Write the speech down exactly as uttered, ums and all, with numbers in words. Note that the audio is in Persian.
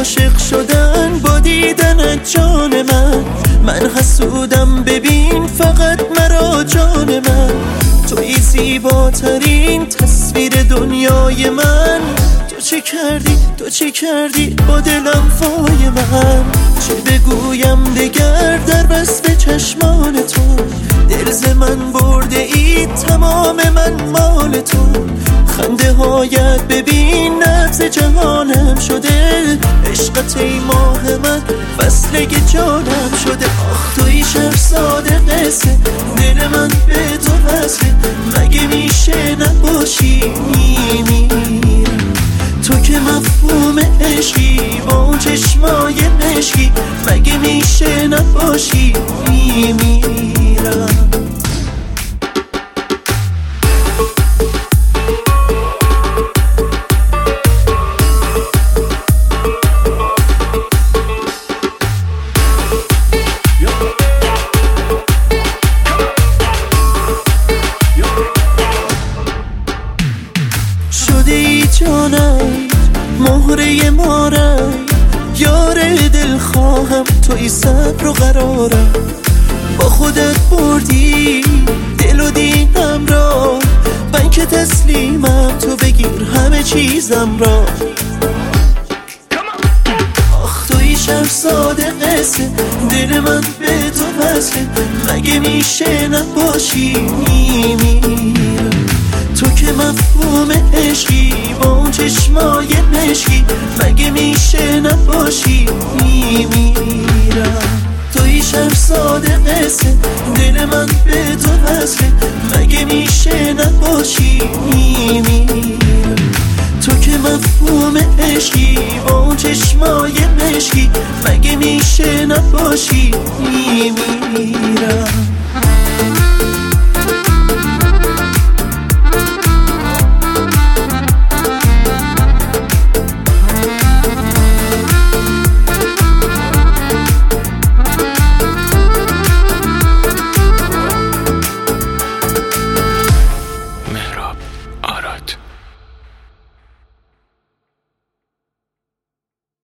عاشق شدن با دیدنت جان من. من حسودم ببین فقط مرا جان من. توی زیباترین تصویر دنیای من. تو چه کردی تو چه کردی با دلم فای من. چه بگویم دگر در وصف چشمان تو. دل ز من برده ای تمام من مال تو. خنده هایت ببین نبض جهانم شده. عشقت ای ماه من فصله جانم شده. آخ توی شهرزاد قصه دل من به تو وصله. مگه میشه نباشی میمیرم. تو که مفهوم عشقی با چشمای مشکی. مگه میشه نباشی میمیرم. شده ای جانم مهره مارم. یار دل خواهم توی صبر و قرارم. با خودت بردی دل و دینم را. من که تسلیمم تو بگیر همه چیزم را. آخ توی شهرزاد قصه دل من به تو وصله. مگه میشه نباشی میمیرم. تو که مفهوم عشقی با چشمای مشکی. مگه میشه نباشی میمیرم. توی شهرزاد قصه دل من به تو وصله. مگه میشه نباشی میمیرم. تو که مفهوم عشقی با چشمای مشکی. مگه میشه نباشی میمیرم.